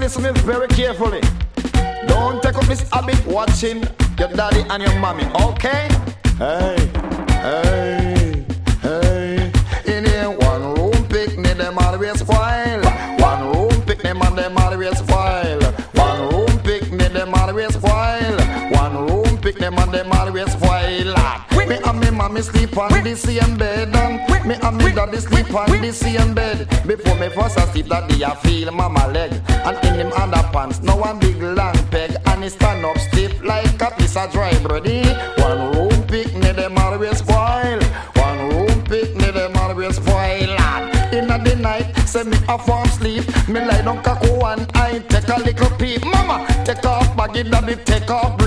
listen to me very carefully. Don't take up this habit watching your daddy and your mommy, okay? Hey, hey, hey. In here, one room picnic, them always spoil. One room picnic, man, them always spoil. One room picnic, them always spoil. One room picnic, man, them always spoil. Me and me mommy sleep on the same bed, and me and me daddy sleep on the same bed. Before me first asleep, daddy I feel mama leg, and in him underpants now one big long peg, and he stand up stiff like a piece of dry bready. One room picnic, them always spoil. One room picnic, them always spoil. Inna the night, say me a form sleep. Me lie down kaku and I take a little peep. Mama, take off baggy, daddy take off